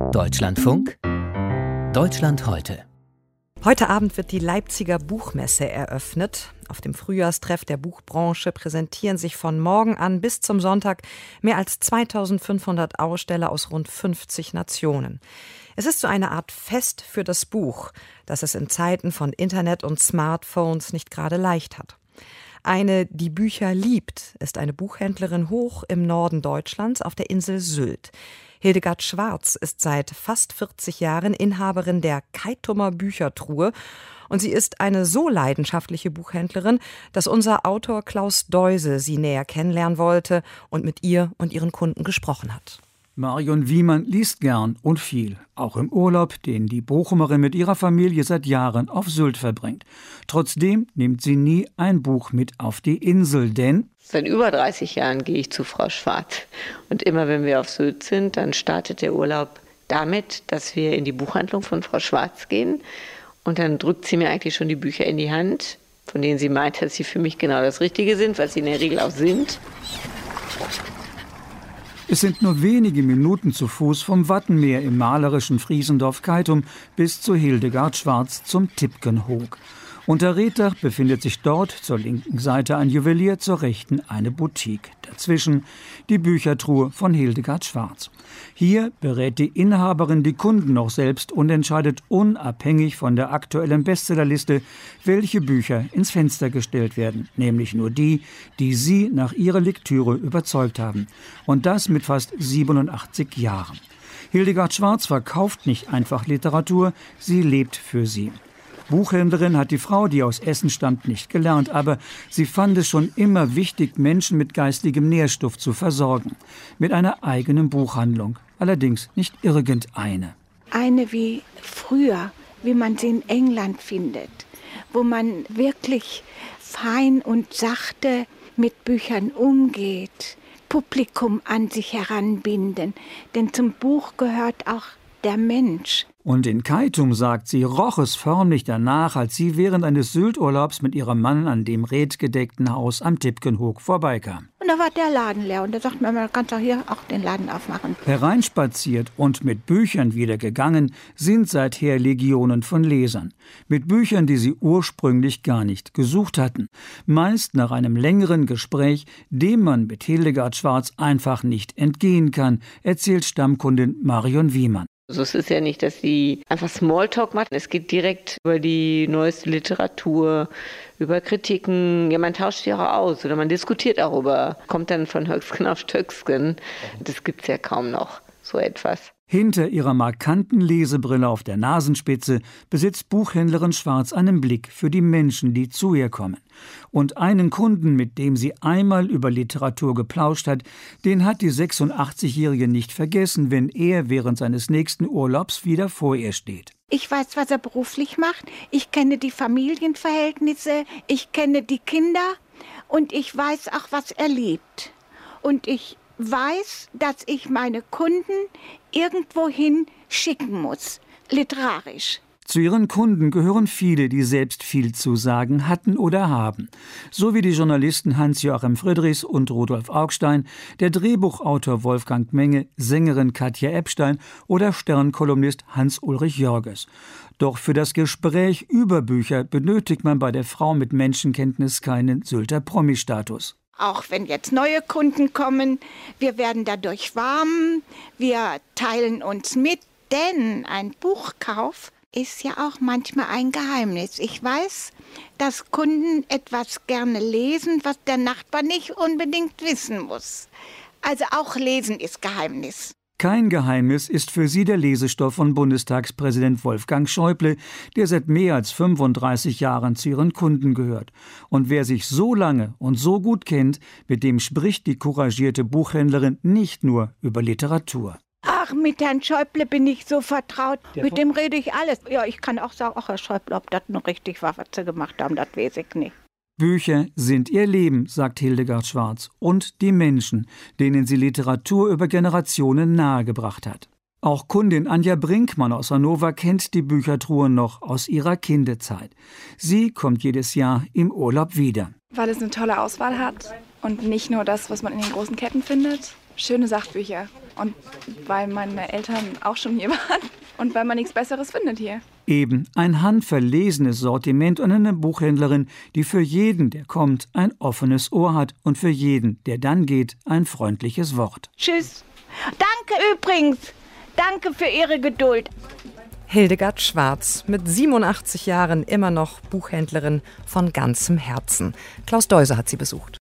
Deutschlandfunk Deutschland heute. Heute Abend wird die Leipziger Buchmesse eröffnet. Auf dem Frühjahrstreff der Buchbranche präsentieren sich von morgen an bis zum Sonntag mehr als 2500 Aussteller aus rund 50 Nationen. Es ist so eine Art Fest für das Buch, das es in Zeiten von Internet und Smartphones nicht gerade leicht hat. Eine, die Bücher liebt, ist eine Buchhändlerin hoch im Norden Deutschlands auf der Insel Sylt. Hildegard Schwarz ist seit fast 40 Jahren Inhaberin der Keitumer Büchertruhe und sie ist eine so leidenschaftliche Buchhändlerin, dass unser Autor Klaus Deuse sie näher kennenlernen wollte und mit ihr und ihren Kunden gesprochen hat. Marion Wiemann liest gern und viel, auch im Urlaub, den die Bochumerin mit ihrer Familie seit Jahren auf Sylt verbringt. Trotzdem nimmt sie nie ein Buch mit auf die Insel, denn seit über 30 Jahren gehe ich zu Frau Schwarz. Und immer wenn wir auf Sylt sind, dann startet der Urlaub damit, dass wir in die Buchhandlung von Frau Schwarz gehen. Und dann drückt sie mir eigentlich schon die Bücher in die Hand, von denen sie meint, dass sie für mich genau das Richtige sind, was sie in der Regel auch sind. Es sind nur wenige Minuten zu Fuß vom Wattenmeer im malerischen Friesendorf Keitum bis zu Hildegard Schwarz zum Tipkenhoek. Unter Reetdach befindet sich dort zur linken Seite ein Juwelier, zur rechten eine Boutique. Dazwischen die Büchertruhe von Hildegard Schwarz. Hier berät die Inhaberin die Kunden noch selbst und entscheidet unabhängig von der aktuellen Bestsellerliste, welche Bücher ins Fenster gestellt werden. Nämlich nur die, die sie nach ihrer Lektüre überzeugt haben. Und das mit fast 87 Jahren. Hildegard Schwarz verkauft nicht einfach Literatur, sie lebt für sie. Buchhändlerin hat die Frau, die aus Essen stammt, nicht gelernt, aber sie fand es schon immer wichtig, Menschen mit geistigem Nährstoff zu versorgen. Mit einer eigenen Buchhandlung, allerdings nicht irgendeine. Eine wie früher, wie man sie in England findet, wo man wirklich fein und sachte mit Büchern umgeht, Publikum an sich heranbinden, denn zum Buch gehört auch der Mensch. Und in Keitum, sagt sie, roch es förmlich danach, als sie während eines Sylturlaubs mit ihrem Mann an dem redgedeckten Haus am Tipkenhoek vorbeikam. Und da war der Laden leer und da sagt man, man kann doch hier auch den Laden aufmachen. Hereinspaziert und mit Büchern wieder gegangen sind seither Legionen von Lesern. Mit Büchern, die sie ursprünglich gar nicht gesucht hatten. Meist nach einem längeren Gespräch, dem man mit Hildegard Schwarz einfach nicht entgehen kann, erzählt Stammkundin Marion Wiemann. Also es ist ja nicht, dass sie einfach Smalltalk macht. Es geht direkt über die neueste Literatur, über Kritiken. Ja, man tauscht sich auch aus oder man diskutiert darüber. Kommt dann von Höcksken auf Stöcksken. Das gibt's ja kaum noch, so etwas. Hinter ihrer markanten Lesebrille auf der Nasenspitze besitzt Buchhändlerin Schwarz einen Blick für die Menschen, die zu ihr kommen. Und einen Kunden, mit dem sie einmal über Literatur geplauscht hat, den hat die 86-Jährige nicht vergessen, wenn er während seines nächsten Urlaubs wieder vor ihr steht. Ich weiß, was er beruflich macht. Ich kenne die Familienverhältnisse, ich kenne die Kinder und ich weiß auch, was er liebt. Und ich weiß, dass ich meine Kunden irgendwohin schicken muss, literarisch. Zu ihren Kunden gehören viele, die selbst viel zu sagen hatten oder haben. So wie die Journalisten Hans-Joachim Friedrichs und Rudolf Augstein, der Drehbuchautor Wolfgang Menge, Sängerin Katja Epstein oder Stern-Kolumnist Hans-Ulrich Jörges. Doch für das Gespräch über Bücher benötigt man bei der Frau mit Menschenkenntnis keinen Sylter Promi-Status. Auch wenn jetzt neue Kunden kommen, wir werden dadurch warm, wir teilen uns mit, denn ein Buchkauf ist ja auch manchmal ein Geheimnis. Ich weiß, dass Kunden etwas gerne lesen, was der Nachbar nicht unbedingt wissen muss. Also auch Lesen ist Geheimnis. Kein Geheimnis ist für sie der Lesestoff von Bundestagspräsident Wolfgang Schäuble, der seit mehr als 35 Jahren zu ihren Kunden gehört. Und wer sich so lange und so gut kennt, mit dem spricht die couragierte Buchhändlerin nicht nur über Literatur. Ach, mit Herrn Schäuble bin ich so vertraut. Mit dem rede ich alles. Ja, ich kann auch sagen, ach, Herr Schäuble, ob das noch richtig war, was Sie gemacht haben, das weiß ich nicht. Bücher sind ihr Leben, sagt Hildegard Schwarz, und die Menschen, denen sie Literatur über Generationen nahegebracht hat. Auch Kundin Anja Brinkmann aus Hannover kennt die Büchertruhe noch aus ihrer Kindezeit. Sie kommt jedes Jahr im Urlaub wieder. Weil es eine tolle Auswahl hat und nicht nur das, was man in den großen Ketten findet. schöne Sachbücher. Und weil meine Eltern auch schon hier waren und weil man nichts Besseres findet hier. Eben ein handverlesenes Sortiment und eine Buchhändlerin, die für jeden, der kommt, ein offenes Ohr hat und für jeden, der dann geht, ein freundliches Wort. Tschüss. Danke übrigens. Danke für Ihre Geduld. Hildegard Schwarz, mit 87 Jahren immer noch Buchhändlerin von ganzem Herzen. Klaus Deuser hat sie besucht.